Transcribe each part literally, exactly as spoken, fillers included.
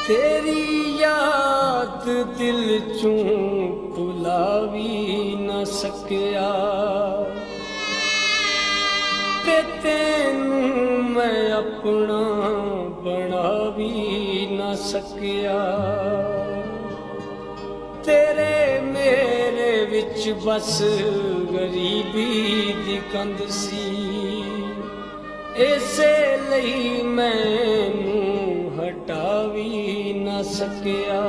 तेरी याद दिल चूं भुला भी न सकिया ते तैनूं मैं अपना बना भी न सकिया। तेरे मेरे विच बस गरीबी दी कंध सी, इसे लई मैनूं हटा भी न सकिया।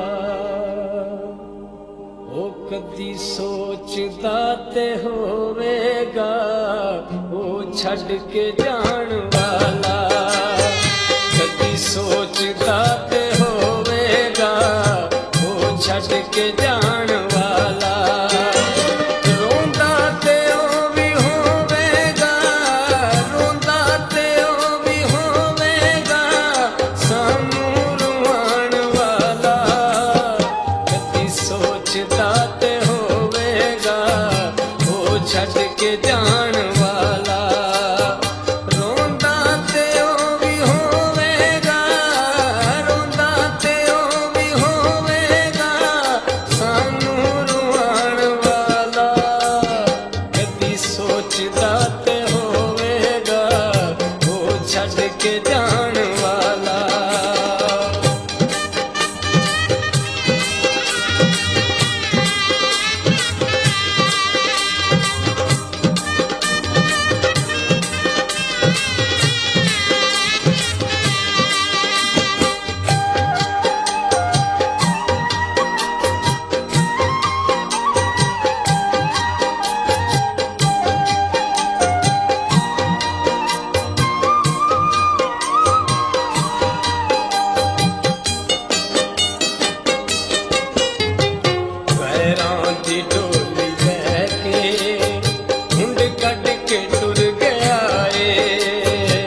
ओ कदी सोचदा ते होवेगा ओ छड्ड के जाण वाला, कदी सोचदा ते होवेगा ओ छड्ड के जाण वाला। रोंदा ते ओ भी होवेगा, रोंदा ते ओ भी होवेगा सानू रुवाण वाला। कदी सोचदा ते होवेगा ओ छड्ड के जाण वाला। रोंदा ते ओ भी होवेगा, रोंदा ते ओ भी होवेगा सानू रुवाण वाला। कदी सोचदा ते होवेगा ओ छड्ड के जाण वाला। दी डोली लैके हुंड कट के टुर गया ए,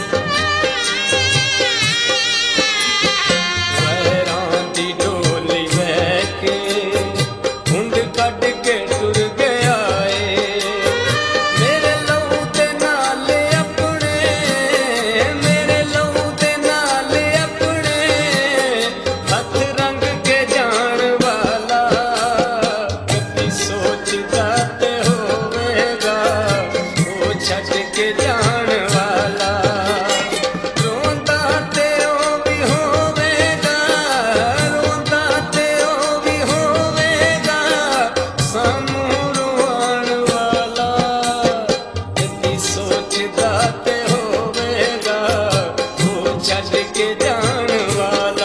वैरां दी डोली लैके हुंड कट के टुर गया ए। मेरे लहू दे नाल अपने, मेरे लहू दे नाल अपने हथ रंग के जाण वाला। सोचदा ते होवेगा ओ छड्ड के जाण वाला। रोंदा ते ओ भी होवेगा, रोंदा ते ओ भी होवेगा सानू रुवाण वाला। कदी सोचदा ते होवेगा ओ छड्ड के जाण वाला।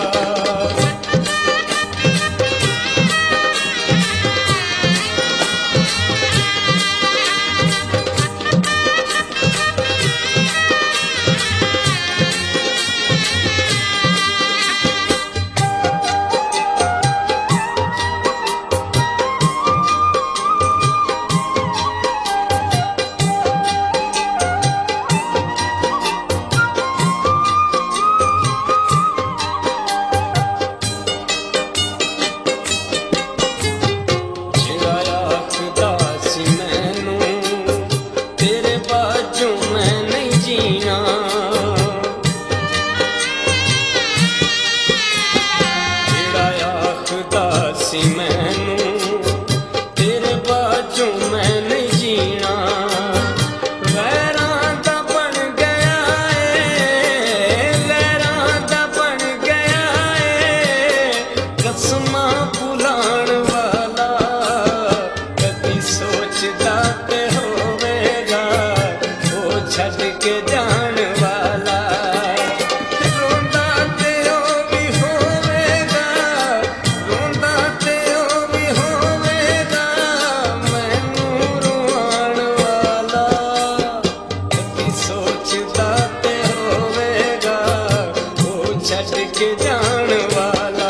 छड्ड के जाण वाला। रोंदा ते ओ भी होवेगा, रोंदा ते ओ भी होवेगा मैनू रुवाण वाला। कदी सोचदा ते होवेगा ओ छड्ड के जाण वाला।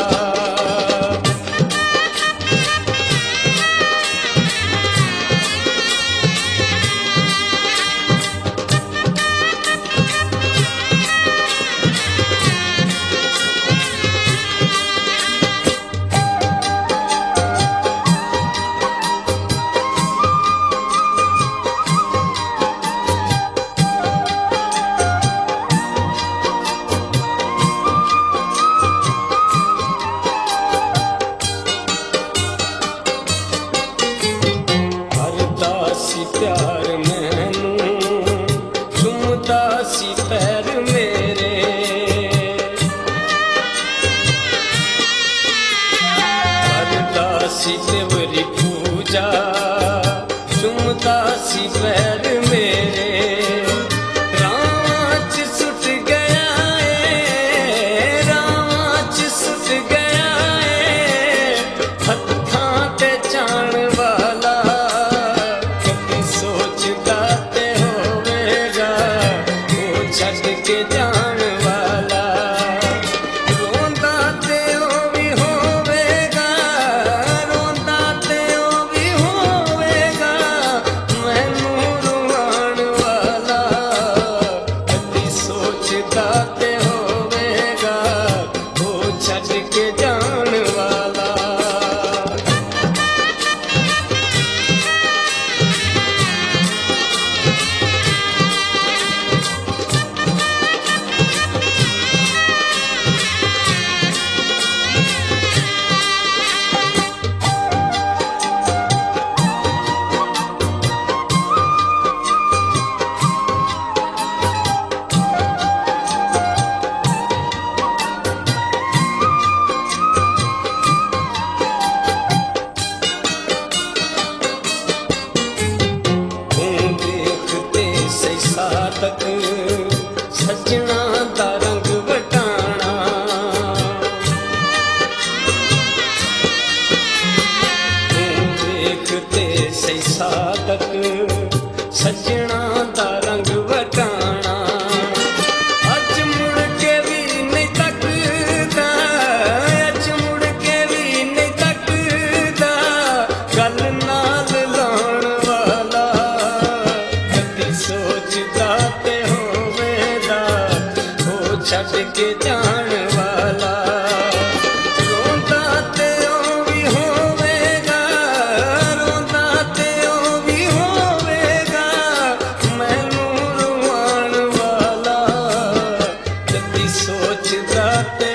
ਸੀ ਤੇਰੀ ਪੂਜਾ ਚੁੰਮਦਾ ਸੀ ਪੈਰ ਮੇਰੇ ਰਾਵਾਂ ਚ ਸੁੱਟ ਗਿਆ ਏ ਰਾਵਾਂ ਚ ਸੁੱਟ ਗਿਆ ਏ ਹੱਥਾਂ ਤੇ ਜਾਣ ਵਾਲਾ ਕਦੀ ਸੋਚਦਾ ਤੇ ਹੋਵੇਗਾ ਉਹ ਛੱਡ ਕੇ ਜਾਣ ਵਾਲਾ ਰੋਂਦਾ ਤੇ ਉਹ ਵੀ ਹੋਵੇਗਾ ਰੋਂਦਾ ਤੇ ਉਹ ਵੀ ਹੋਵੇਗਾ ਮੈਨੂੰ ਰੁਵਾਉਣ ਵਾਲਾ ਕਦੀ ਸੋਚਦਾ ਤੇ ਹੋਵੇਗਾ ਉਹ ਛੱਡ ਕੇ ਜਾਣ ਵਾਲਾ ਤੱਕ ਸੱਜਣਾ ਦਾ ਰੰਗ ਵਟਾਣਾ ਤੂੰ ਦੇਖ ਤੇ ਸੈਸਾ ਤੱਕ ਸੱਜਣਾ ਦਾ ਰੰਗ ਵਟਾਣਾ ਅੱਜ ਮੁੜ ਕੇ ਵੀ ਨਹੀਂ ਤੱਕਦਾ ਅੱਜ ਮੁੜ ਕੇ ਵੀ ਨਹੀਂ ਤੱਕਦਾ ਗੱਲ ਨਾਲ ਲਾਉਣ ਵਾਲਾ ਕਦੀ ਸੋਚਦਾ ਤੇ ਹੋਵੇਗਾ ਉਹ ਛੱਡ ਕੇ ਜਾਣ ਵਾਲਾ ਰੋਂਦਾ ਤੇ ਉਹ ਵੀ ਹੋਵੇਗਾ ਰੋਂਦਾ ਤੇ ਉਹ ਵੀ ਹੋਵੇਗਾ ਮੈਨੂੰ ਰੁਵਾਉਣ ਵਾਲਾ ਕਦੀ ਸੋਚਦਾ ਤੇ